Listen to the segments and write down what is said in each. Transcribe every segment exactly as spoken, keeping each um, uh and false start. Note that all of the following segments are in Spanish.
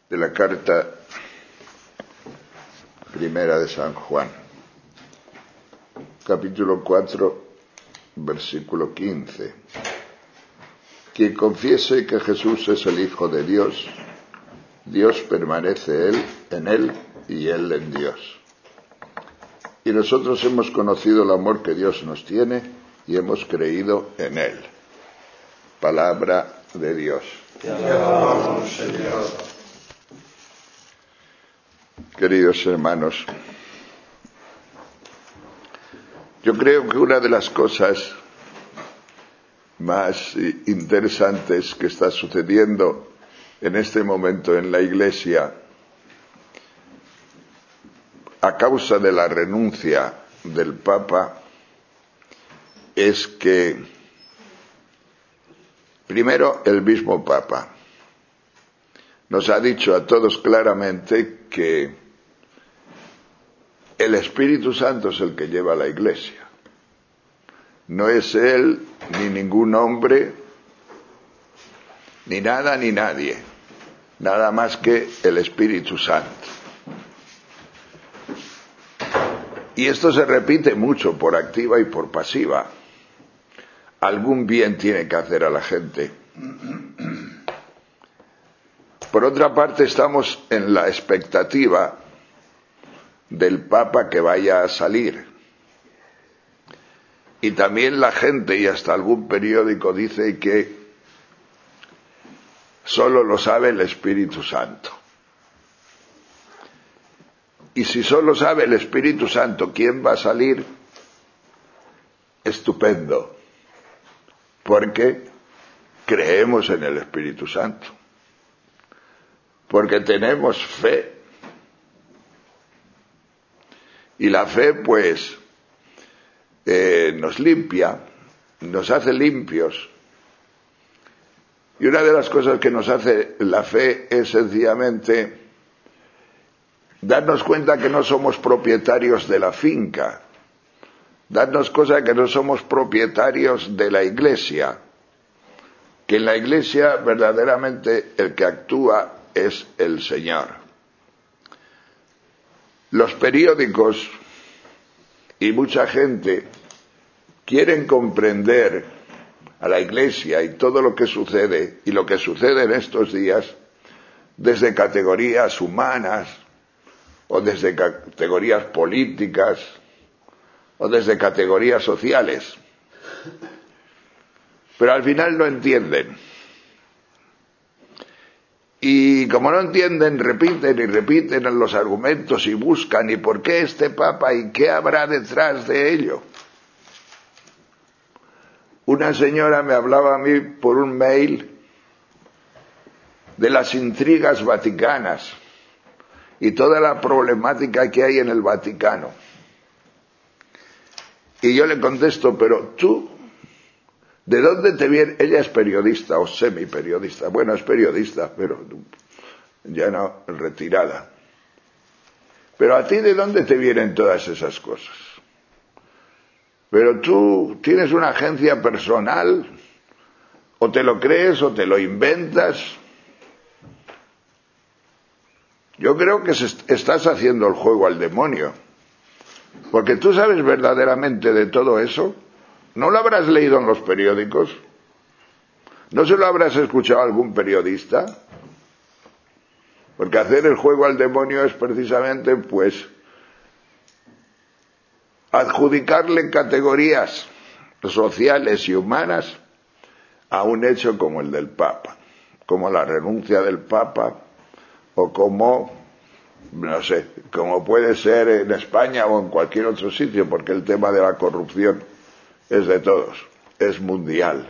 de la carta primera de San Juan, capítulo cuatro, versículo quince. Quien confiese que Jesús es el Hijo de Dios, Dios permanece él, en él y él en Dios. Y nosotros hemos conocido el amor que Dios nos tiene y hemos creído en él. Palabra de Dios. Te alabamos, Señor. Queridos hermanos, yo creo que una de las cosas más interesantes que está sucediendo en este momento en la Iglesia, a causa de la renuncia del Papa, es que, primero, el mismo Papa nos ha dicho a todos claramente que el Espíritu Santo es el que lleva a la Iglesia. No es él, ni ningún hombre, ni nada, ni nadie. Nada más que el Espíritu Santo. Y esto se repite mucho por activa y por pasiva. Algún bien tiene que hacer a la gente. Por otra parte, estamos en la expectativa del Papa que vaya a salir. Y también la gente, y hasta algún periódico, dice que solo lo sabe el Espíritu Santo. Y si solo sabe el Espíritu Santo quién va a salir, estupendo, porque creemos en el Espíritu Santo, porque tenemos fe. Y la fe, pues, eh, nos limpia, nos hace limpios. Y una de las cosas que nos hace la fe es sencillamente darnos cuenta que no somos propietarios de la finca, darnos cuenta que no somos propietarios de la Iglesia, que en la Iglesia verdaderamente el que actúa es el Señor. Los periódicos y mucha gente quieren comprender a la Iglesia y todo lo que sucede, y lo que sucede en estos días, desde categorías humanas, o desde categorías políticas, o desde categorías sociales. Pero al final no entienden. Y como no entienden, repiten y repiten los argumentos y buscan, ¿y por qué este Papa? ¿Y qué habrá detrás de ello? Una señora me hablaba a mí por un mail de las intrigas vaticanas y toda la problemática que hay en el Vaticano. Y yo le contesto, pero tú, ¿de dónde te viene? Ella es periodista o semiperiodista. Bueno, es periodista, pero ya no, retirada. Pero a ti, ¿de dónde te vienen todas esas cosas? Pero tú tienes una agencia personal, o te lo crees o te lo inventas. Yo creo que estás haciendo el juego al demonio, porque tú sabes verdaderamente de todo eso. ¿No lo habrás leído en los periódicos? ¿No se lo habrás escuchado a algún periodista? Porque hacer el juego al demonio es precisamente, pues, adjudicarle categorías sociales y humanas a un hecho como el del Papa, como la renuncia del Papa, o como, no sé, como puede ser en España o en cualquier otro sitio, porque el tema de la corrupción es de todos, es mundial.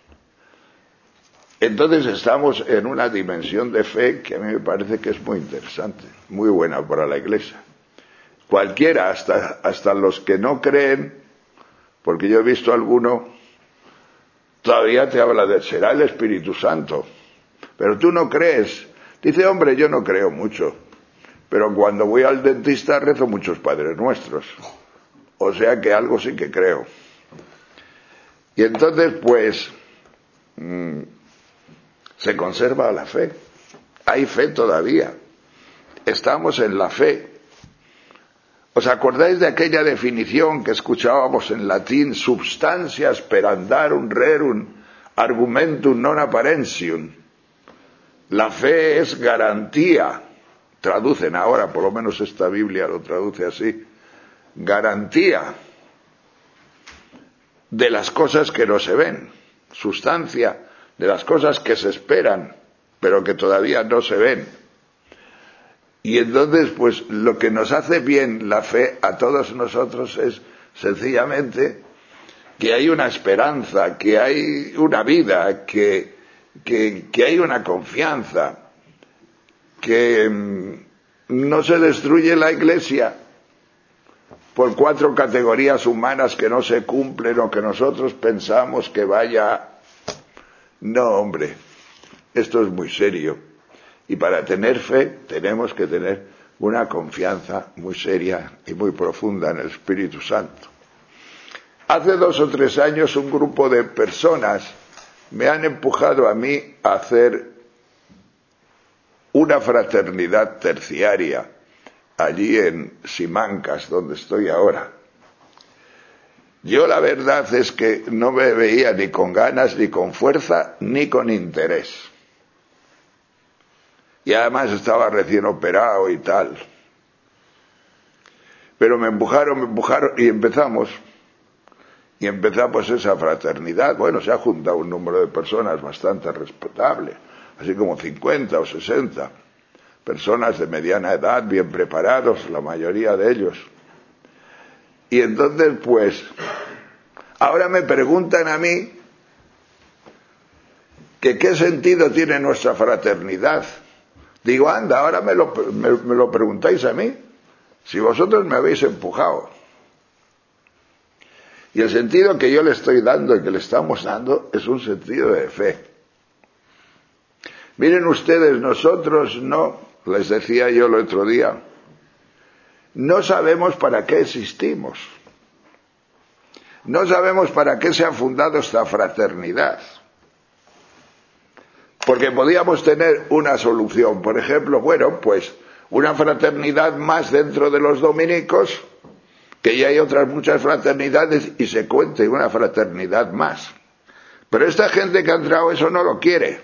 Entonces estamos en una dimensión de fe que a mí me parece que es muy interesante, muy buena para la Iglesia. Cualquiera, hasta, hasta los que no creen, porque yo he visto alguno, todavía te habla de, será el Espíritu Santo, pero tú no crees. Dice, hombre, yo no creo mucho, pero cuando voy al dentista rezo muchos Padres Nuestros, o sea que algo sí que creo. Y entonces, pues, mmm, se conserva la fe. hay fe todavía. Estamos en la fe. ¿Os acordáis de aquella definición que escuchábamos en latín? Substantia sperandarum rerum argumentum non apparentium. La fe es garantía. Traducen ahora, por lo menos esta Biblia lo traduce así. Garantía de las cosas que no se ven. Sustancia de las cosas que se esperan, pero que todavía no se ven. Y entonces, pues, lo que nos hace bien la fe a todos nosotros es sencillamente que hay una esperanza, que hay una vida, que, que, que hay una confianza, que mmm, no se destruye la Iglesia por cuatro categorías humanas que no se cumplen o que nosotros pensamos que vaya. No, hombre, esto es muy serio. Y para tener fe tenemos que tener una confianza muy seria y muy profunda en el Espíritu Santo. Hace dos o tres años un grupo de personas me han empujado a mí a hacer una fraternidad terciaria allí en Simancas, donde estoy ahora. Yo la verdad es que no me veía ni con ganas, ni con fuerza, ni con interés. Y además estaba recién operado y tal. Pero me empujaron, me empujaron y empezamos. Y empezamos esa fraternidad. Bueno, se ha juntado un número de personas bastante respetable, así como cincuenta o sesenta. Personas de mediana edad, bien preparados, la mayoría de ellos. Y entonces, pues, ahora me preguntan a mí que qué sentido tiene nuestra fraternidad. Digo, anda, ahora me lo, me, me lo preguntáis a mí, si vosotros me habéis empujado. Y el sentido que yo le estoy dando y que le estamos dando es un sentido de fe. Miren ustedes, nosotros no, les decía yo el otro día, no sabemos para qué existimos. No sabemos para qué se ha fundado esta fraternidad. Porque podíamos tener una solución. Por ejemplo, bueno, pues una fraternidad más dentro de los dominicos, que ya hay otras muchas fraternidades y se cuente una fraternidad más. Pero esta gente que ha entrado eso no lo quiere.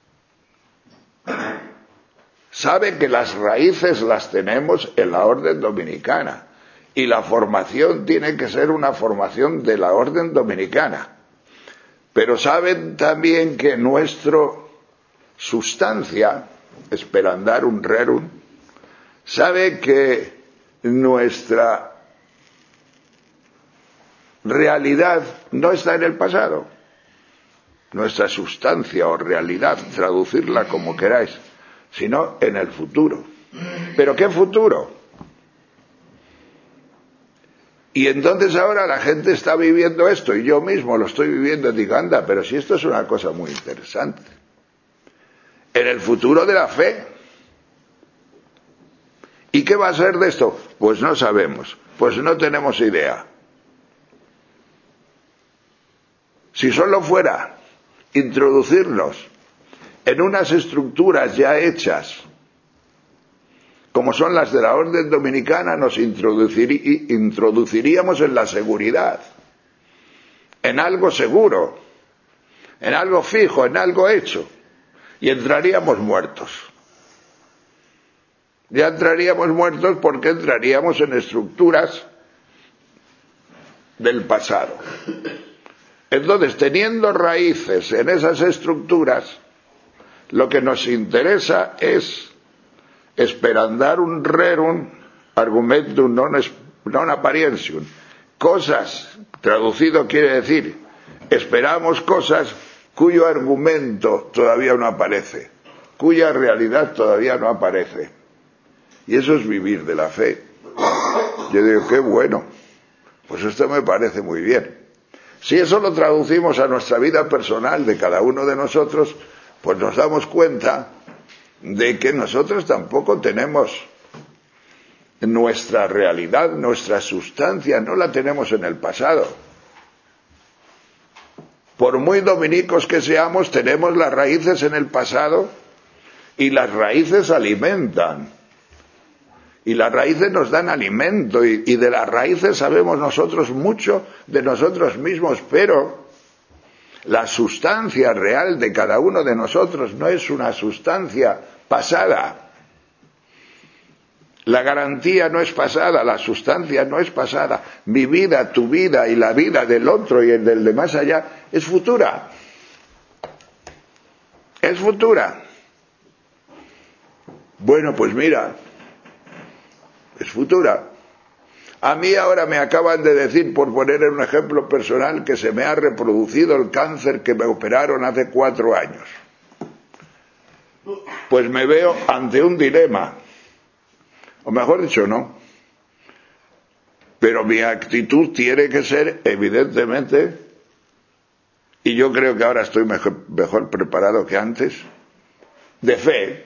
Sabe que las raíces las tenemos en la orden dominicana y la formación tiene que ser una formación de la orden dominicana. Pero saben también que nuestro sustancia, sperandarum rerum, sabe que nuestra realidad no está en el pasado. Nuestra sustancia o realidad, traducirla como queráis, sino en el futuro. ¿Pero qué futuro? Y entonces ahora la gente está viviendo esto, y yo mismo lo estoy viviendo, y digo, anda, pero si esto es una cosa muy interesante. En el futuro de la fe. ¿Y qué va a ser de esto? Pues no sabemos, pues no tenemos idea. Si solo fuera introducirnos en unas estructuras ya hechas, como son las de la orden dominicana, nos introducir, introduciríamos en la seguridad, en algo seguro, en algo fijo, en algo hecho, y entraríamos muertos. Ya entraríamos muertos porque entraríamos en estructuras del pasado. Entonces, teniendo raíces en esas estructuras, lo que nos interesa es sperandarum rerum argumentum non, non apparentium. Cosas, traducido quiere decir, esperamos cosas cuyo argumento todavía no aparece, cuya realidad todavía no aparece. Y eso es vivir de la fe. Yo digo, qué bueno, pues esto me parece muy bien. Si eso lo traducimos a nuestra vida personal de cada uno de nosotros, pues nos damos cuenta de que nosotros tampoco tenemos nuestra realidad, nuestra sustancia, no la tenemos en el pasado. Por muy dominicos que seamos, tenemos las raíces en el pasado Y las raíces alimentan. Y las raíces nos dan alimento. Y, y de las raíces sabemos nosotros mucho de nosotros mismos. Pero la sustancia real de cada uno de nosotros no es una sustancia pasada. La garantía no es pasada, la sustancia no es pasada. Mi vida, tu vida y la vida del otro y el del de más allá es futura. Es futura. Bueno, pues mira, es futura. A mí ahora me acaban de decir, por poner un ejemplo personal, que se me ha reproducido el cáncer que me operaron hace cuatro años. Pues me veo ante un dilema. O mejor dicho, no. Pero mi actitud tiene que ser, evidentemente, y yo creo que ahora estoy mejor, mejor preparado que antes, de fe.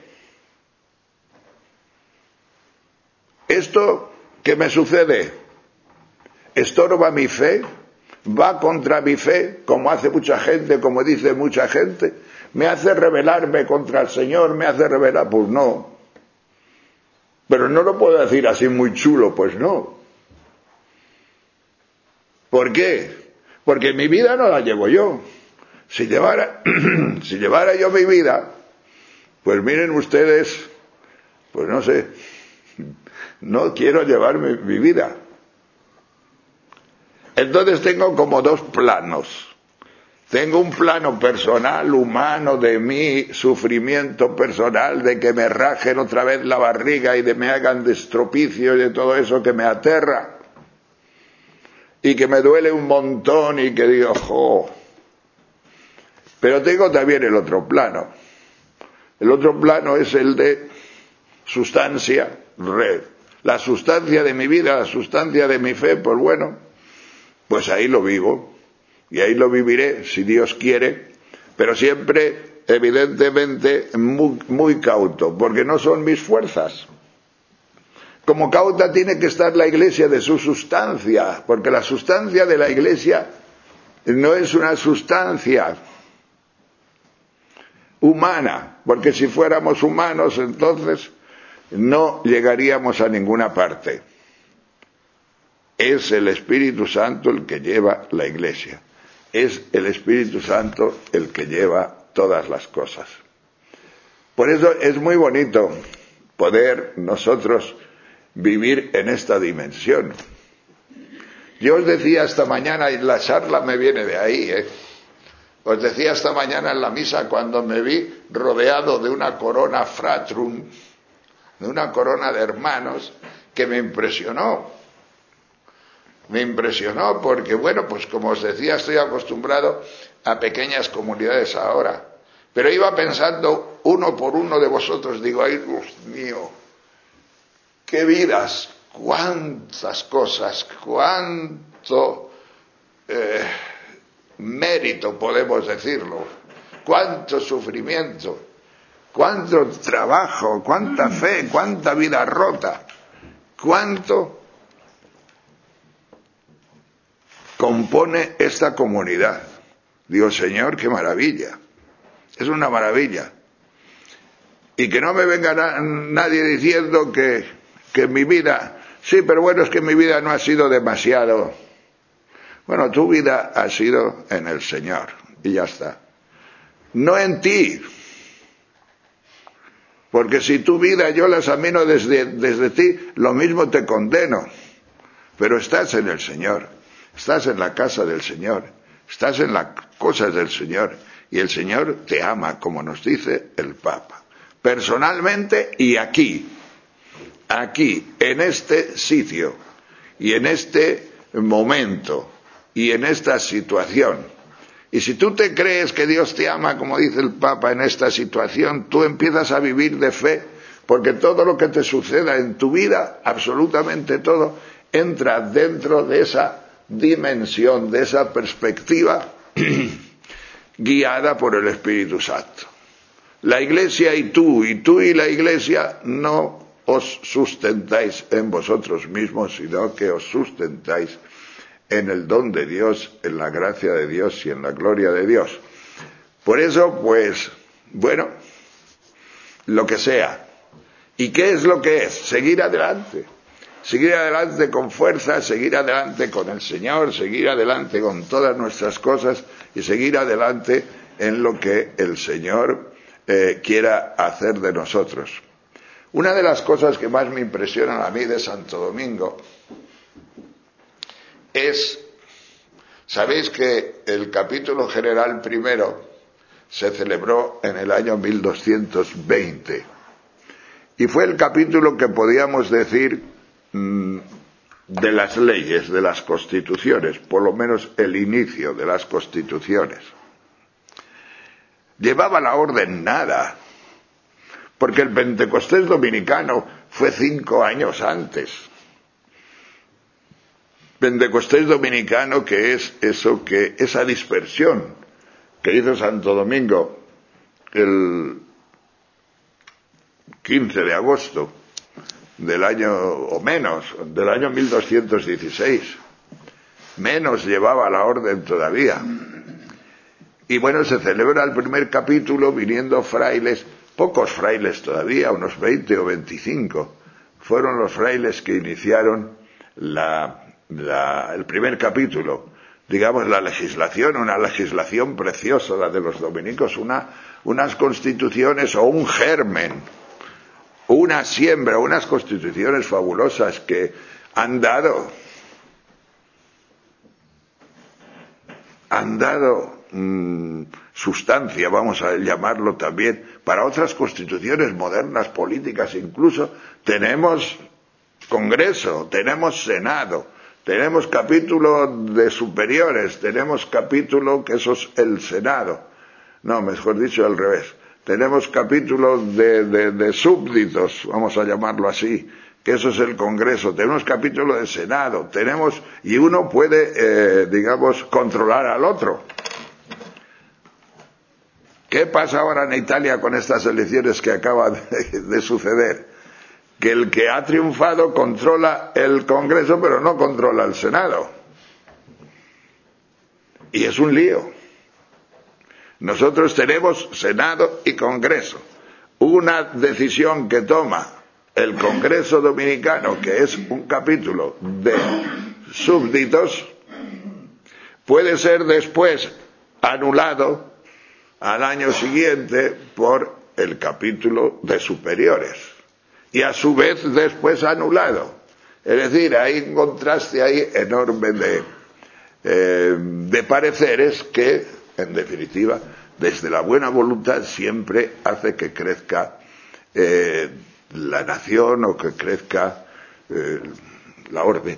¿Esto qué me sucede? ¿Estorba mi fe? ¿Va contra mi fe, como hace mucha gente, como dice mucha gente? ¿Me hace rebelarme contra el Señor? ¿Me hace rebelar? Pues no. Pero no lo puedo decir así muy chulo, pues no. ¿Por qué? Porque mi vida no la llevo yo. Si llevara, si llevara yo mi vida, pues miren ustedes, pues no sé, no quiero llevar mi, mi vida. Entonces tengo como dos planos. Tengo un plano personal, humano, de mi sufrimiento personal, de que me rajen otra vez la barriga y de me hagan destropicio y de todo eso que me aterra. Y que me duele un montón y que digo, jo. Pero tengo también el otro plano. El otro plano es el de sustancia, red. La sustancia de mi vida, la sustancia de mi fe, pues bueno, pues ahí lo vivo. Y ahí lo viviré, si Dios quiere, pero siempre, evidentemente, muy, muy cauto, porque no son mis fuerzas. Como cauta tiene que estar la Iglesia de su sustancia, porque la sustancia de la Iglesia no es una sustancia humana, porque si fuéramos humanos, entonces no llegaríamos a ninguna parte. Es el Espíritu Santo el que lleva la Iglesia. Es el Espíritu Santo el que lleva todas las cosas. Por eso es muy bonito poder nosotros vivir en esta dimensión. Yo os decía esta mañana, y la charla me viene de ahí, ¿eh? Os decía esta mañana en la misa cuando me vi rodeado de una corona fratrum, de una corona de hermanos, que me impresionó. Me impresionó porque, bueno, pues como os decía, estoy acostumbrado a pequeñas comunidades ahora. Pero iba pensando uno por uno de vosotros, digo, ay, Dios mío, qué vidas, cuántas cosas, cuánto eh, mérito, podemos decirlo, cuánto sufrimiento, cuánto trabajo, cuánta fe, cuánta vida rota, cuánto compone esta comunidad. Digo, Señor, qué maravilla. Es una maravilla. Y que no me venga na- nadie diciendo que, que mi vida, sí, pero bueno, es que mi vida no ha sido demasiado. Bueno, tu vida ha sido en el Señor. Y ya está. No en ti. Porque si tu vida yo la examino desde, desde ti, lo mismo te condeno. Pero estás en el Señor. Estás en la casa del Señor, estás en las cosas del Señor, y el Señor te ama, como nos dice el Papa, personalmente y aquí, aquí, en este sitio, y en este momento, y en esta situación. Y si tú te crees que Dios te ama, como dice el Papa, en esta situación, tú empiezas a vivir de fe, porque todo lo que te suceda en tu vida, absolutamente todo, entra dentro de esa dimensión, de esa perspectiva guiada por el Espíritu Santo. La Iglesia y tú, y tú y la Iglesia no os sustentáis en vosotros mismos, sino que os sustentáis en el don de Dios, en la gracia de Dios y en la gloria de Dios. Por eso, pues, bueno, lo que sea. ¿Y qué es lo que es? Seguir adelante. Seguir adelante con fuerza, seguir adelante con el Señor, seguir adelante con todas nuestras cosas y seguir adelante en lo que el Señor eh, quiera hacer de nosotros. Una de las cosas que más me impresionan a mí de Santo Domingo es, sabéis que el capítulo general primero se celebró en el año mil doscientos veinte y fue el capítulo que podíamos decir de las leyes, de las constituciones, por lo menos el inicio de las constituciones. Llevaba la orden nada, porque el Pentecostés dominicano fue cinco años antes. Pentecostés dominicano, que es eso, que esa dispersión que hizo Santo Domingo el quince de agosto del año, o menos, del año mil doscientos dieciséis. Menos llevaba la orden todavía. Y bueno, se celebra el primer capítulo viniendo frailes, pocos frailes todavía, unos veinte o veinticinco. Fueron los frailes que iniciaron la, la, el primer capítulo. Digamos, la legislación, una legislación preciosa, la de los dominicos, una, unas constituciones o un germen, una siembra, unas constituciones fabulosas que han dado, han dado mmm, sustancia, vamos a llamarlo también, para otras constituciones modernas, políticas. Incluso tenemos Congreso, tenemos Senado, tenemos capítulo de superiores, tenemos capítulo que eso es el Senado, no, mejor dicho al revés. Tenemos capítulos de, de, de súbditos, vamos a llamarlo así, que eso es el Congreso. Tenemos capítulos de Senado, tenemos, y uno puede, eh, digamos, controlar al otro. ¿Qué pasa ahora en Italia con estas elecciones que acaban de, de suceder? Que el que ha triunfado controla el Congreso, pero no controla el Senado. Y es un lío. Nosotros tenemos Senado y Congreso. Una decisión que toma el Congreso dominicano, que es un capítulo de súbditos, puede ser después anulado al año siguiente por el capítulo de superiores. Y a su vez después anulado. Es decir, hay un contraste ahí enorme de, eh, de pareceres que, en definitiva, desde la buena voluntad siempre hace que crezca eh, la nación o que crezca eh, la orden.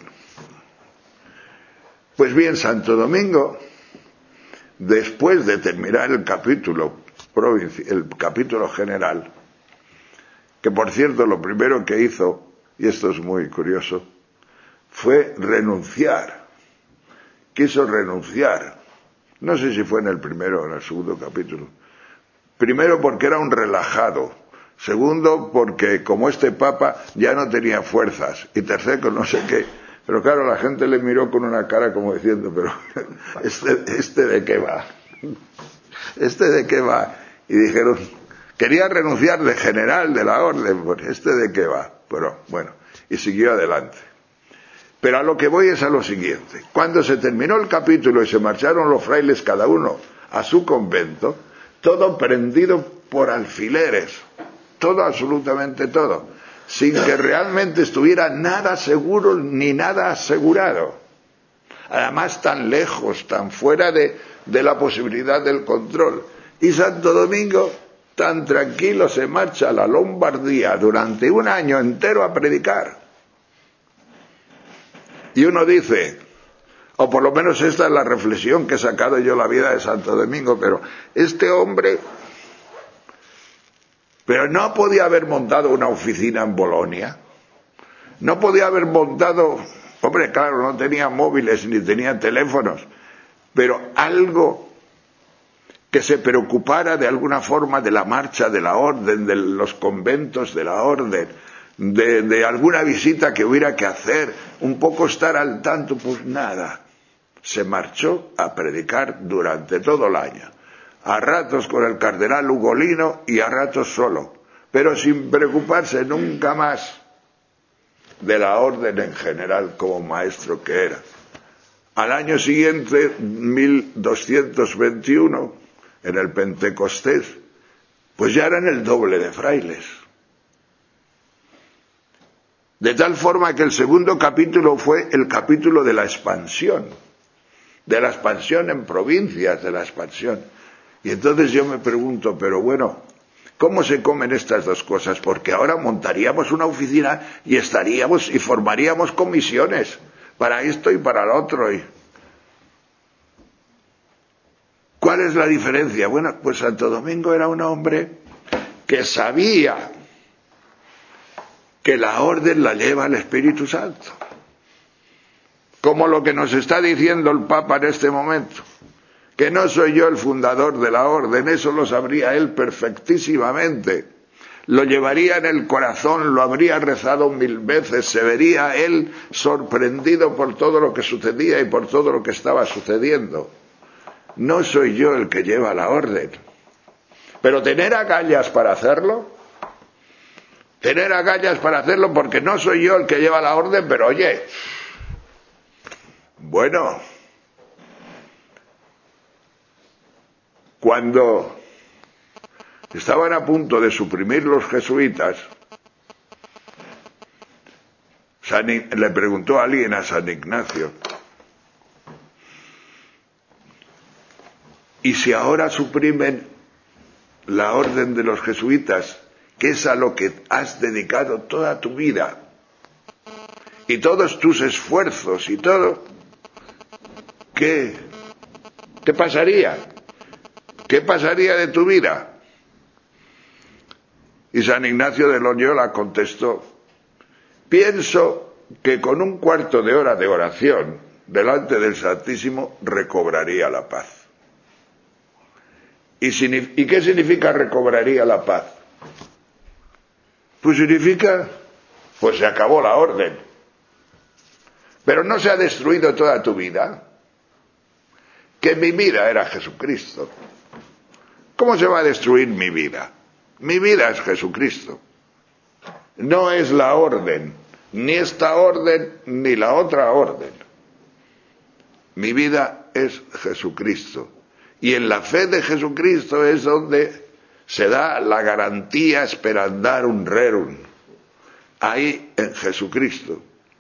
Pues bien, Santo Domingo, después de terminar el capítulo provinci- el capítulo general, que por cierto lo primero que hizo, y esto es muy curioso, fue renunciar. Quiso renunciar. No sé si fue en el primero o en el segundo capítulo. Primero porque era un relajado. Segundo porque como este papa ya no tenía fuerzas. Y tercero no sé qué. Pero claro, la gente le miró con una cara como diciendo, pero este, este de qué va. Este de qué va. Y dijeron, quería renunciar de general de la orden, pues este de qué va. Pero bueno, y siguió adelante. Pero a lo que voy es a lo siguiente. Cuando se terminó el capítulo y se marcharon los frailes cada uno a su convento, todo prendido por alfileres, todo, absolutamente todo, sin que realmente estuviera nada seguro ni nada asegurado. Además tan lejos, tan fuera de, de la posibilidad del control. Y Santo Domingo tan tranquilo se marcha a la Lombardía durante un año entero a predicar. Y uno dice, o por lo menos esta es la reflexión que he sacado yo de la vida de Santo Domingo, pero este hombre, pero no podía haber montado una oficina en Bolonia, no podía haber montado, hombre, claro, no tenía móviles ni tenía teléfonos, pero algo que se preocupara de alguna forma de la marcha de la orden, de los conventos de la orden, De, de alguna visita que hubiera que hacer, un poco estar al tanto, pues nada. Se marchó a predicar durante todo el año, a ratos con el cardenal Ugolino y a ratos solo, pero sin preocuparse nunca más de la orden en general como maestro que era. Al año siguiente, mil doscientos veintiuno, en el Pentecostés, pues ya eran el doble de frailes. De tal forma que el segundo capítulo fue el capítulo de la expansión, de la expansión en provincias, de la expansión. Y entonces yo me pregunto, pero bueno, ¿cómo se comen estas dos cosas? Porque ahora montaríamos una oficina y estaríamos y formaríamos comisiones para esto y para lo otro. Y ¿cuál es la diferencia? Bueno, pues Santo Domingo era un hombre que sabía que la orden la lleva el Espíritu Santo, como lo que nos está diciendo el Papa en este momento, que no soy yo el fundador de la orden, eso lo sabría él perfectísimamente, lo llevaría en el corazón, lo habría rezado mil veces, se vería él sorprendido por todo lo que sucedía y por todo lo que estaba sucediendo. No soy yo el que lleva la orden, pero tener agallas para hacerlo, tener agallas para hacerlo porque no soy yo el que lleva la orden, pero oye, bueno, cuando estaban a punto de suprimir los jesuitas, San, le preguntó a alguien a San Ignacio, ¿y si ahora suprimen la orden de los jesuitas, que es a lo que has dedicado toda tu vida y todos tus esfuerzos y todo, ¿qué, qué pasaría? ¿Qué pasaría de tu vida? Y San Ignacio de Loyola contestó, pienso que con un cuarto de hora de oración delante del Santísimo recobraría la paz. ¿Y, ¿Y qué significa recobraría la paz? Pues significa, pues se acabó la orden. Pero no se ha destruido toda tu vida. Que mi vida era Jesucristo. ¿Cómo se va a destruir mi vida? Mi vida es Jesucristo. No es la orden, ni esta orden, ni la otra orden. Mi vida es Jesucristo. Y en la fe de Jesucristo es donde se da la garantía sperandarum rerum. Ahí en Jesucristo.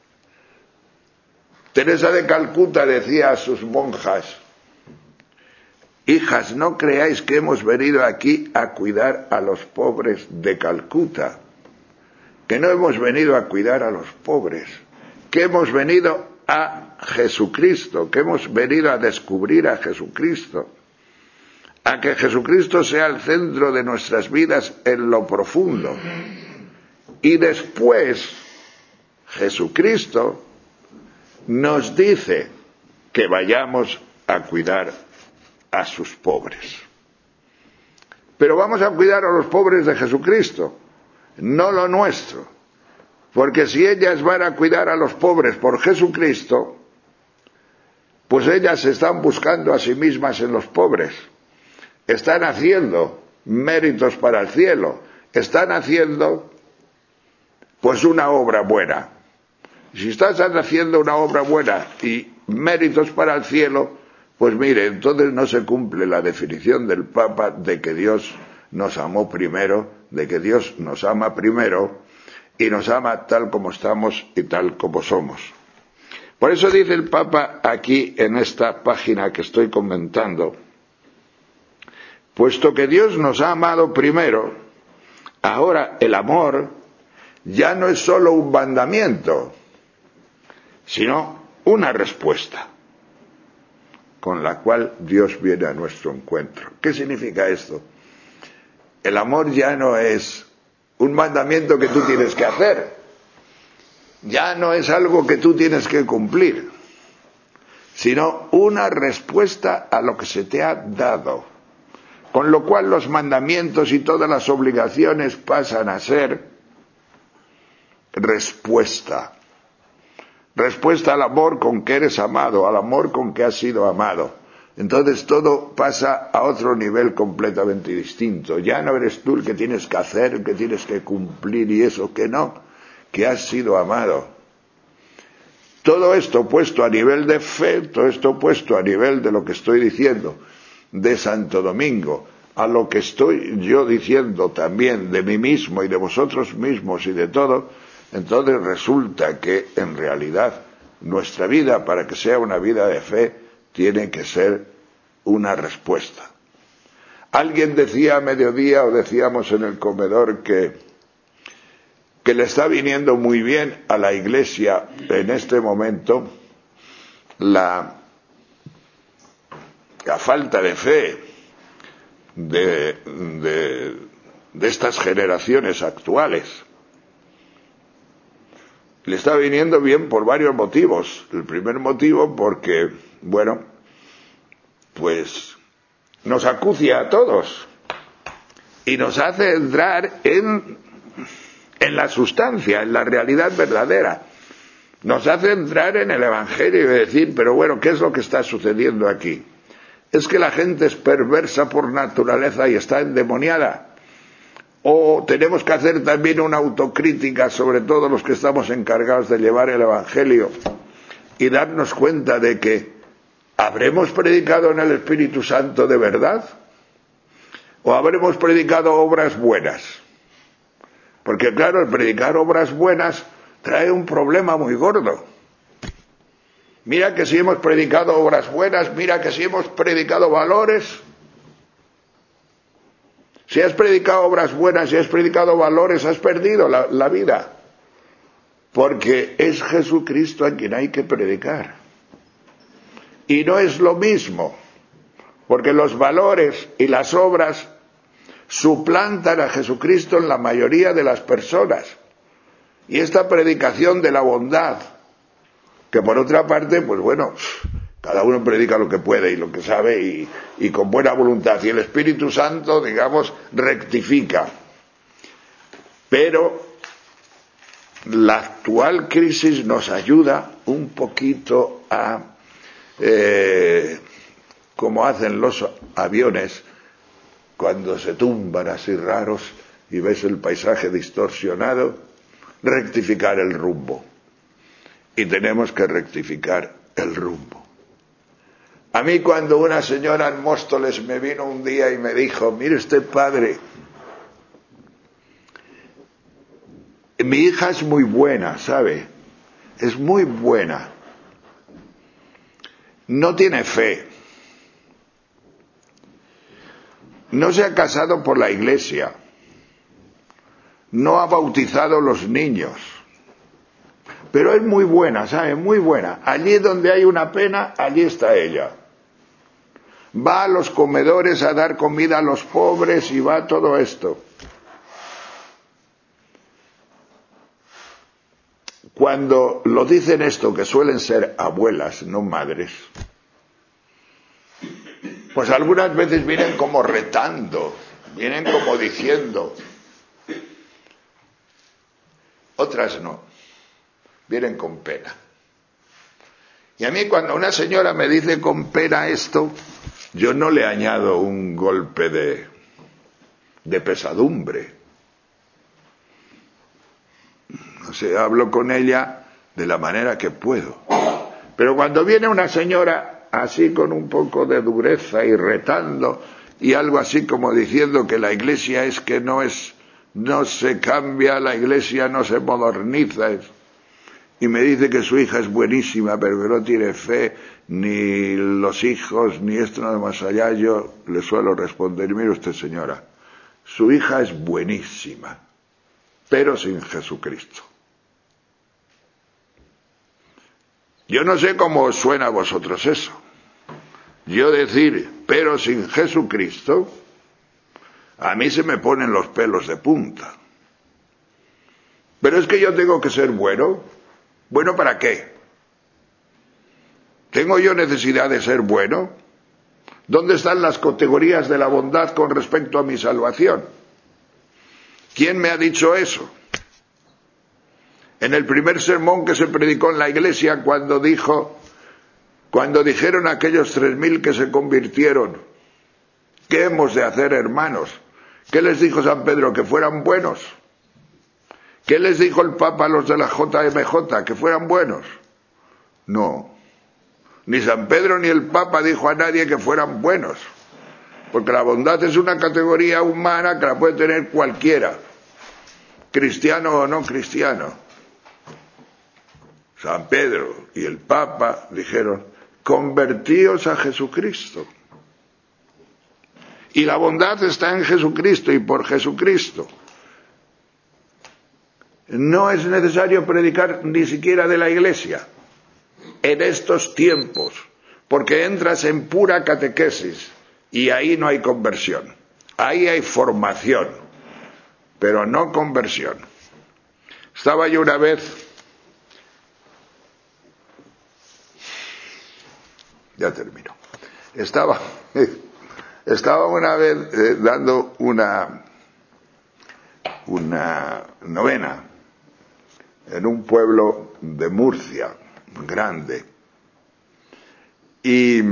Teresa de Calcuta decía a sus monjas, hijas, no creáis que hemos venido aquí a cuidar a los pobres de Calcuta, que no hemos venido a cuidar a los pobres, que hemos venido a Jesucristo, que hemos venido a descubrir a Jesucristo, a que Jesucristo sea el centro de nuestras vidas en lo profundo. Y después, Jesucristo nos dice que vayamos a cuidar a sus pobres. Pero vamos a cuidar a los pobres de Jesucristo, no lo nuestro. Porque si ellas van a cuidar a los pobres por Jesucristo, pues ellas se están buscando a sí mismas en los pobres. Están haciendo méritos para el cielo. Están haciendo, pues, una obra buena. Si estás haciendo una obra buena y méritos para el cielo, pues mire, entonces no se cumple la definición del Papa de que Dios nos amó primero, de que Dios nos ama primero y nos ama tal como estamos y tal como somos. Por eso dice el Papa aquí en esta página que estoy comentando, puesto que Dios nos ha amado primero, ahora el amor ya no es solo un mandamiento, sino una respuesta con la cual Dios viene a nuestro encuentro. ¿Qué significa esto? El amor ya no es un mandamiento que tú tienes que hacer, ya no es algo que tú tienes que cumplir, sino una respuesta a lo que se te ha dado, con lo cual los mandamientos y todas las obligaciones pasan a ser respuesta. Respuesta al amor con que eres amado, al amor con que has sido amado. Entonces todo pasa a otro nivel completamente distinto. Ya no eres tú el que tienes que hacer, el que tienes que cumplir y eso, que no, que has sido amado. Todo esto puesto a nivel de fe, todo esto puesto a nivel de lo que estoy diciendo de Santo Domingo, a lo que estoy yo diciendo también de mí mismo y de vosotros mismos y de todo, entonces resulta que en realidad nuestra vida, para que sea una vida de fe, tiene que ser una respuesta. Alguien decía a mediodía, o decíamos en el comedor, que, que le está viniendo muy bien a la Iglesia en este momento la, la falta de fe de, de, de estas generaciones actuales. Le está viniendo bien por varios motivos. El primer motivo porque, bueno, pues nos acucia a todos y nos hace entrar en, en la sustancia, en la realidad verdadera. Nos hace entrar en el Evangelio y decir, pero bueno, ¿qué es lo que está sucediendo aquí? ¿Es que la gente es perversa por naturaleza y está endemoniada? ¿O tenemos que hacer también una autocrítica, sobre todo los que estamos encargados de llevar el Evangelio, y darnos cuenta de que ¿habremos predicado en el Espíritu Santo de verdad? ¿O habremos predicado obras buenas? Porque claro, el predicar obras buenas trae un problema muy gordo. Mira que si hemos predicado obras buenas, mira que si hemos predicado valores. Si has predicado obras buenas, si has predicado valores, has perdido la, la vida. Porque es Jesucristo a quien hay que predicar. Y no es lo mismo, porque los valores y las obras suplantan a Jesucristo en la mayoría de las personas. Y esta predicación de la bondad, que por otra parte, pues bueno, cada uno predica lo que puede y lo que sabe y, y con buena voluntad. Y el Espíritu Santo, digamos, rectifica. Pero la actual crisis nos ayuda un poquito a, eh, como hacen los aviones, cuando se tumban así raros y ves el paisaje distorsionado, rectificar el rumbo. Y tenemos que rectificar el rumbo. A mí cuando una señora en Móstoles me vino un día y me dijo, mire usted padre, mi hija es muy buena, ¿sabe? Es muy buena. No tiene fe. No se ha casado por la iglesia. No ha bautizado los niños. Pero es muy buena, ¿sabe? Muy buena. Allí donde hay una pena, allí está ella. Va a los comedores a dar comida a los pobres y va a todo esto. Cuando lo dicen esto, que suelen ser abuelas, no madres, pues algunas veces vienen como retando, vienen como diciendo, otras no, vienen con pena. Y a mí cuando una señora me dice con pena esto, yo no le añado un golpe de, de pesadumbre. No sé, hablo con ella de la manera que puedo. Pero cuando viene una señora así con un poco de dureza y retando y algo así como diciendo que la iglesia es que no es, no se cambia, la iglesia no se moderniza, es, y me dice que su hija es buenísima pero que no tiene fe, ni los hijos, ni esto nada más allá, yo le suelo responder, mire usted señora, su hija es buenísima, pero sin Jesucristo. Yo no sé cómo os suena a vosotros eso. Yo decir, pero sin Jesucristo, a mí se me ponen los pelos de punta. Pero es que yo tengo que ser bueno. ¿Bueno para qué? ¿Tengo yo necesidad de ser bueno? ¿Dónde están las categorías de la bondad con respecto a mi salvación? ¿Quién me ha dicho eso? En el primer sermón que se predicó en la iglesia, cuando dijo, Cuando dijeron aquellos tres mil que se convirtieron, ¿qué hemos de hacer, hermanos? ¿Qué les dijo San Pedro? Que fueran buenos. ¿Qué les dijo el Papa a los de la J M J? Que fueran buenos. No. Ni San Pedro ni el Papa dijo a nadie que fueran buenos. Porque la bondad es una categoría humana que la puede tener cualquiera, cristiano o no cristiano. San Pedro y el Papa dijeron, convertíos a Jesucristo. Y la bondad está en Jesucristo y por Jesucristo. No es necesario predicar ni siquiera de la Iglesia en estos tiempos, porque entras en pura catequesis y ahí no hay conversión. Ahí hay formación, pero no conversión. Estaba yo una vez, ya termino, estaba, estaba una vez eh, dando una, una novena en un pueblo de Murcia, grande, y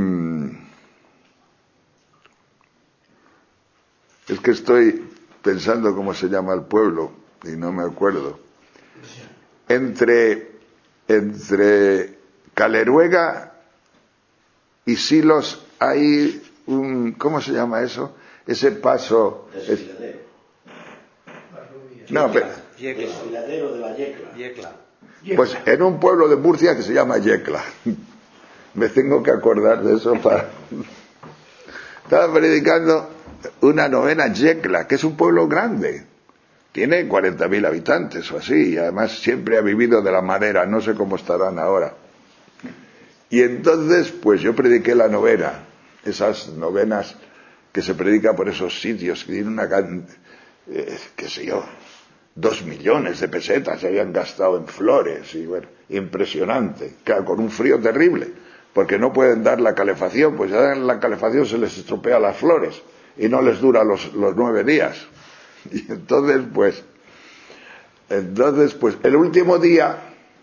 es que estoy pensando cómo se llama el pueblo y no me acuerdo. Entre, entre Caleruega y Silos hay un, ¿cómo se llama eso? Ese paso. Desfiladero. Es, no, pero, Desfiladero de la Yecla. Yecla. Pues en un pueblo de Murcia que se llama Yecla. Me tengo que acordar de eso para. Estaba predicando una novena Yecla, que es un pueblo grande. Tiene cuarenta mil habitantes o así, y además siempre ha vivido de la madera, no sé cómo estarán ahora. Y entonces, pues yo prediqué la novena, esas novenas que se predica por esos sitios, que tienen una, eh, qué sé yo, dos millones de pesetas se habían gastado en flores, y bueno, impresionante, claro, con un frío terrible, porque no pueden dar la calefacción, pues ya en la calefacción se les estropea las flores, y no les dura los, los nueve días. Y entonces, pues, entonces, pues, el último día,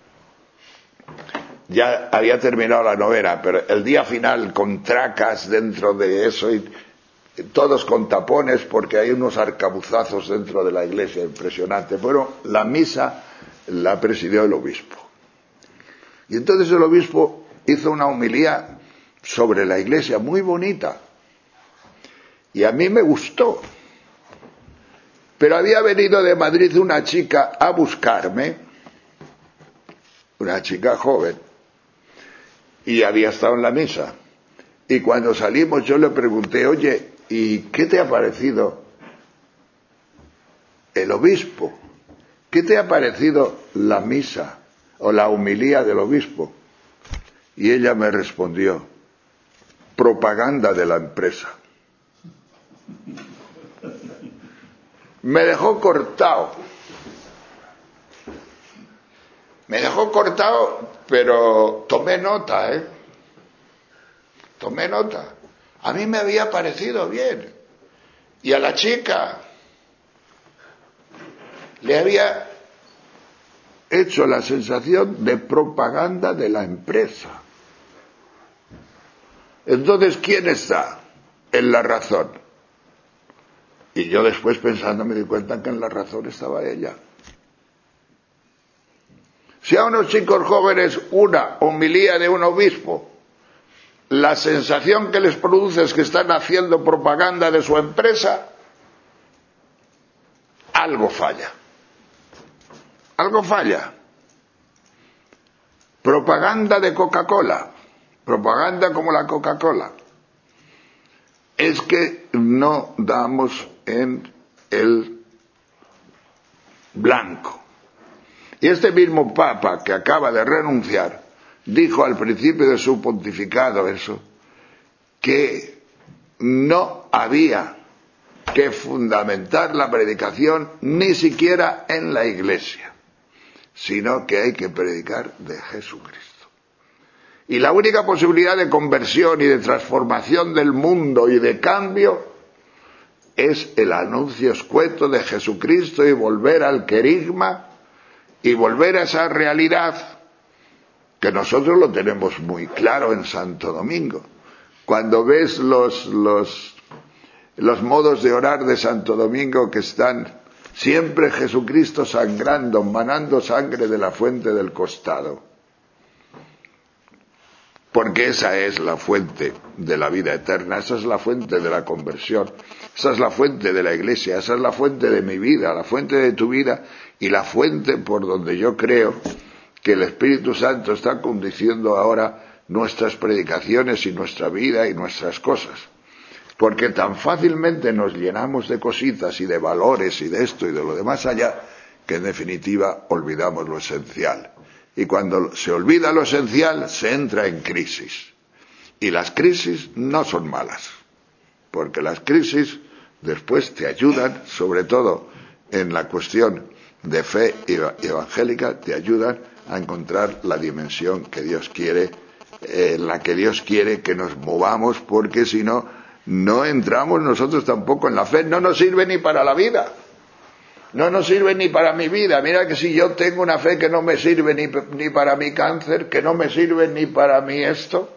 ya había terminado la novena, pero el día final con tracas dentro de eso y todos con tapones porque hay unos arcabuzazos dentro de la iglesia, impresionante. Bueno, la misa la presidió el obispo. Y entonces el obispo hizo una homilía sobre la iglesia muy bonita. Y a mí me gustó. Pero había venido de Madrid una chica a buscarme, una chica joven, y había estado en la misa. Y cuando salimos yo le pregunté, oye, ¿y qué te ha parecido el obispo? ¿Qué te ha parecido la misa o la homilía del obispo? Y ella me respondió, propaganda de la empresa. Me dejó cortado. Me dejó cortado, pero tomé nota, ¿eh? Tomé nota. A mí me había parecido bien. Y a la chica le había hecho la sensación de propaganda de la empresa. Entonces, ¿quién está en la razón? Y yo después pensando me di cuenta que en la razón estaba ella. Si a unos chicos jóvenes una homilía de un obispo, la sensación que les produce es que están haciendo propaganda de su empresa, algo falla. Algo falla. Propaganda de Coca-Cola, propaganda como la Coca-Cola. Es que no damos en el blanco. Y este mismo Papa que acaba de renunciar dijo al principio de su pontificado eso, que no había que fundamentar la predicación ni siquiera en la iglesia, sino que hay que predicar de Jesucristo. Y la única posibilidad de conversión y de transformación del mundo y de cambio es el anuncio escueto de Jesucristo y volver al querigma y volver a esa realidad que nosotros lo tenemos muy claro en Santo Domingo. Cuando ves los, los, los modos de orar de Santo Domingo, que están siempre Jesucristo sangrando, manando sangre de la fuente del costado, porque esa es la fuente de la vida eterna, esa es la fuente de la conversión, esa es la fuente de la Iglesia, esa es la fuente de mi vida, la fuente de tu vida y la fuente por donde yo creo que el Espíritu Santo está conduciendo ahora nuestras predicaciones y nuestra vida y nuestras cosas. Porque tan fácilmente nos llenamos de cositas y de valores y de esto y de lo demás allá, que en definitiva olvidamos lo esencial. Y cuando se olvida lo esencial, se entra en crisis. Y las crisis no son malas, porque las crisis después te ayudan, sobre todo en la cuestión de fe evangélica, te ayudan a encontrar la dimensión que Dios quiere, eh, en la que Dios quiere que nos movamos, porque si no, no entramos nosotros tampoco en la fe, no nos sirve ni para la vida. No nos sirve ni para mi vida. Mira que si yo tengo una fe que no me sirve ni, ni para mi cáncer, que no me sirve ni para mí esto.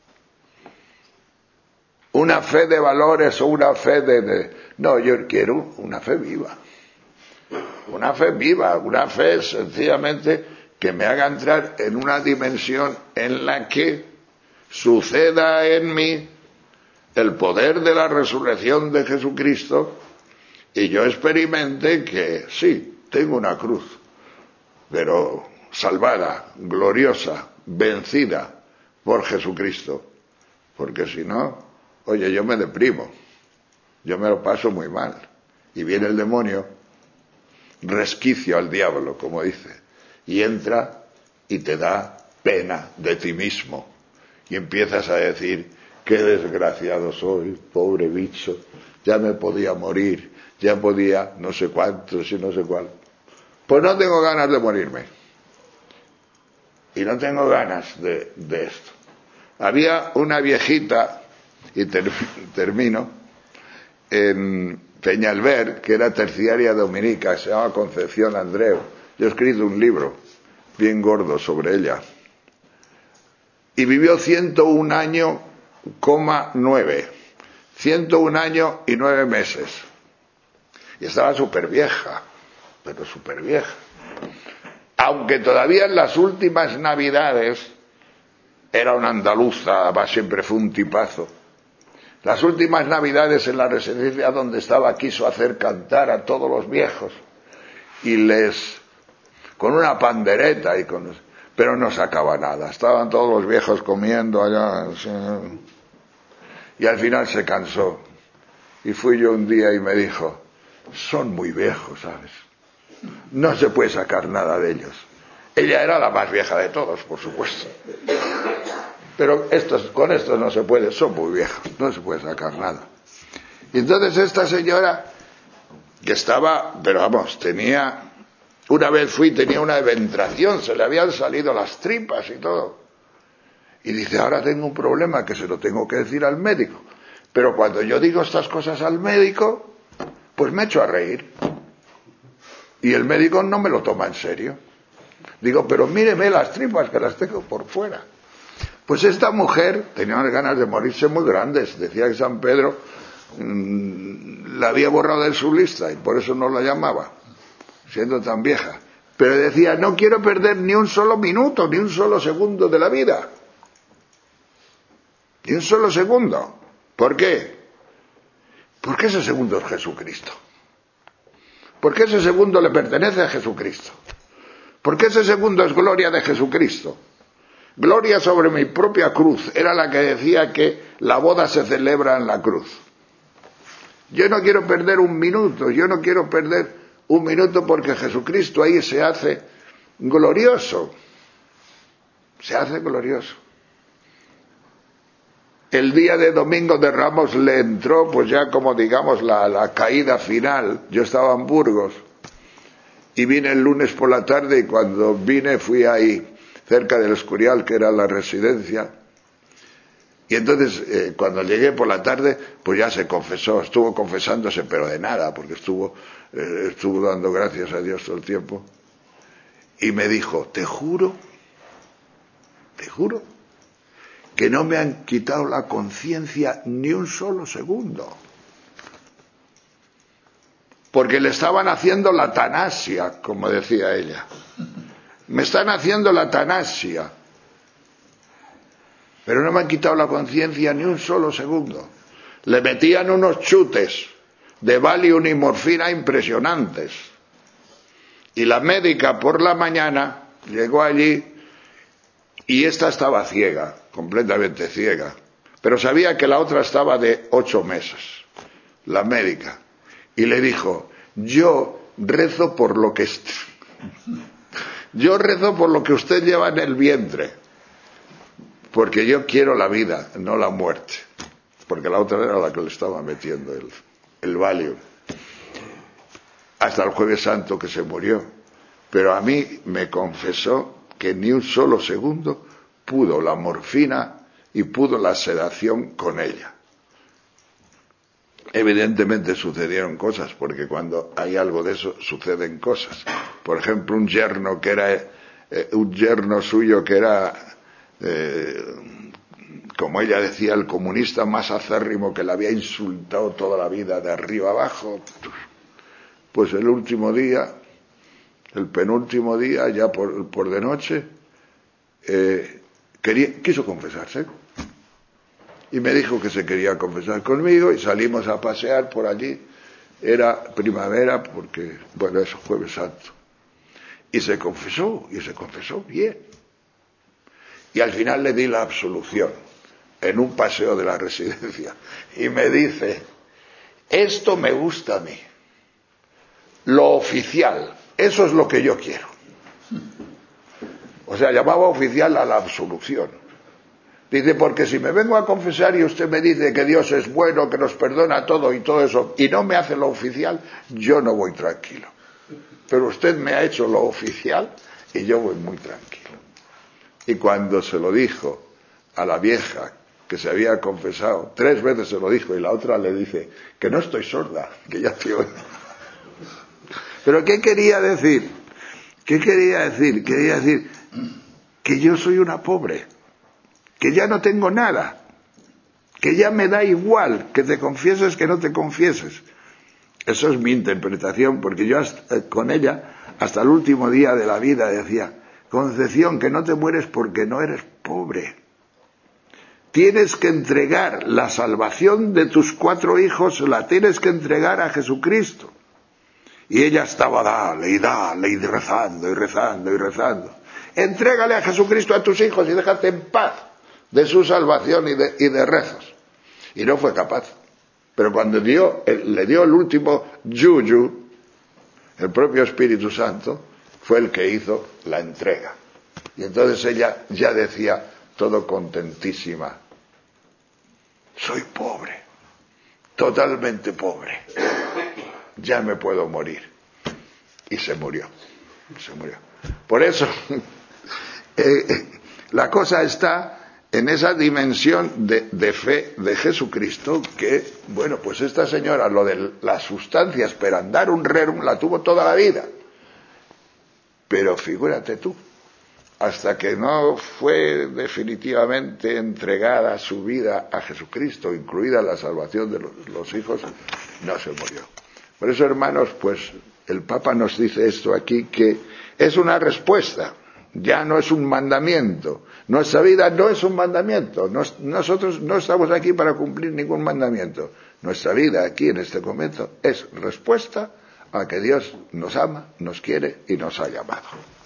Una fe de valores o una fe de, de... No, yo quiero una fe viva. Una fe viva, una fe sencillamente que me haga entrar en una dimensión en la que suceda en mí el poder de la resurrección de Jesucristo. Y yo experimente que sí, tengo una cruz, pero salvada, gloriosa, vencida por Jesucristo. Porque si no, oye, yo me deprimo, yo me lo paso muy mal. Y viene el demonio, resquicio al diablo, como dice, y entra y te da pena de ti mismo. Y empiezas a decir, qué desgraciado soy, pobre bicho, ya me podía morir. Ya podía no sé cuántos y no sé cuál. Pues no tengo ganas de morirme. Y no tengo ganas de, de esto. Había una viejita, y ter, termino, en Peñalver, que era terciaria dominica, se llama Concepción Andreu. Yo he escrito un libro bien gordo sobre ella. Y vivió ciento un años, coma nueve. ciento un años y nueve meses. Y estaba súper vieja, pero súper vieja. Aunque todavía en las últimas navidades era una andaluza, además siempre fue un tipazo. Las últimas navidades en la residencia donde estaba quiso hacer cantar a todos los viejos. Y les... con una pandereta y con... pero no sacaba nada. Estaban todos los viejos comiendo allá. Y al final se cansó. Y fui yo un día y me dijo, son muy viejos, ¿sabes? No se puede sacar nada de ellos. Ella era la más vieja de todos, por supuesto. Pero estos, con estos no se puede, son muy viejos, no se puede sacar nada. Y entonces esta señora, que estaba, pero vamos, tenía, una vez fui, tenía una eventración, se le habían salido las tripas y todo. Y dice, ahora tengo un problema que se lo tengo que decir al médico. Pero cuando yo digo estas cosas al médico, pues me echo a reír. Y el médico no me lo toma en serio. Digo, pero míreme las tripas que las tengo por fuera. Pues esta mujer tenía unas ganas de morirse muy grandes. Decía que San Pedro mmm, la había borrado de su lista y por eso no la llamaba, siendo tan vieja. Pero decía, no quiero perder ni un solo minuto, ni un solo segundo de la vida. Ni un solo segundo. ¿Por qué? Porque ese segundo es Jesucristo. Porque ese segundo le pertenece a Jesucristo. Porque ese segundo es gloria de Jesucristo. Gloria sobre mi propia cruz. Era la que decía que la boda se celebra en la cruz. Yo no quiero perder un minuto. Yo no quiero perder un minuto porque Jesucristo ahí se hace glorioso. Se hace glorioso. El día de Domingo de Ramos le entró, pues ya como digamos la, la caída final. Yo estaba en Burgos y vine el lunes por la tarde y cuando vine fui ahí cerca del Escurial, que era la residencia. Y entonces eh, cuando llegué por la tarde, pues ya se confesó, estuvo confesándose, pero de nada, porque estuvo, eh, estuvo dando gracias a Dios todo el tiempo. Y me dijo, te juro juro que no me han quitado la conciencia ni un solo segundo. Porque le estaban haciendo la tanasia, como decía ella. Me están haciendo la tanasia. Pero no me han quitado la conciencia ni un solo segundo. Le metían unos chutes de Valium y morfina impresionantes. Y la médica por la mañana llegó allí y esta estaba ciega, completamente ciega. Pero sabía que la otra estaba de ocho meses, la médica. Y le dijo, yo rezo por lo que est- yo rezo por lo que usted lleva en el vientre, porque yo quiero la vida, no la muerte, porque la otra era la que le estaba metiendo el, el Valium. Hasta el Jueves Santo que se murió. Pero a mí me confesó que ni un solo segundo pudo la morfina y pudo la sedación con ella. Evidentemente sucedieron cosas, porque cuando hay algo de eso suceden cosas. Por ejemplo, un yerno que era eh, un yerno suyo que era eh, como ella decía, el comunista más acérrimo, que le había insultado toda la vida de arriba abajo. Pues el último día, el penúltimo día, ya por, por de noche, eh, quería, quiso confesarse. Y me dijo que se quería confesar conmigo y salimos a pasear por allí. Era primavera porque, bueno, eso Jueves Santo. Y se confesó, y se confesó bien. Y al final le di la absolución en un paseo de la residencia. Y me dice, esto me gusta a mí. Lo oficial, eso es lo que yo quiero. O sea, llamaba oficial a la absolución. Dice, porque si me vengo a confesar y usted me dice que Dios es bueno, que nos perdona todo y todo eso, y no me hace lo oficial, yo no voy tranquilo. Pero usted me ha hecho lo oficial y yo voy muy tranquilo. Y cuando se lo dijo a la vieja que se había confesado, tres veces se lo dijo, y la otra le dice, que no estoy sorda, que ya te oigo. Pero ¿qué quería decir? ¿Qué quería decir? Quería decir que yo soy una pobre, que ya no tengo nada, que ya me da igual que te confieses que no te confieses. Eso es mi interpretación, porque yo hasta, con ella, hasta el último día de la vida, decía, Concepción, que no te mueres porque no eres pobre. Tienes que entregar la salvación de tus cuatro hijos, la tienes que entregar a Jesucristo. Y ella estaba dale y dale y rezando y rezando y rezando. Entrégale a Jesucristo a tus hijos y déjate en paz de su salvación y de, y de rezos. Y no fue capaz. Pero cuando dio, le dio el último yuyu, el propio Espíritu Santo fue el que hizo la entrega. Y entonces ella ya decía, todo contentísima, soy pobre, totalmente pobre, ya me puedo morir. Y se murió, se murió. Por eso, eh, la cosa está en esa dimensión de, de fe de Jesucristo, que, bueno, pues esta señora, lo de las sustancias per andarum rerum, la tuvo toda la vida. Pero figúrate tú, hasta que no fue definitivamente entregada su vida a Jesucristo, incluida la salvación de los, los hijos, no se murió. Por eso, hermanos, pues el Papa nos dice esto aquí, que es una respuesta, ya no es un mandamiento. Nuestra vida no es un mandamiento. Nos, nosotros no estamos aquí para cumplir ningún mandamiento. Nuestra vida aquí en este momento es respuesta a que Dios nos ama, nos quiere y nos ha llamado.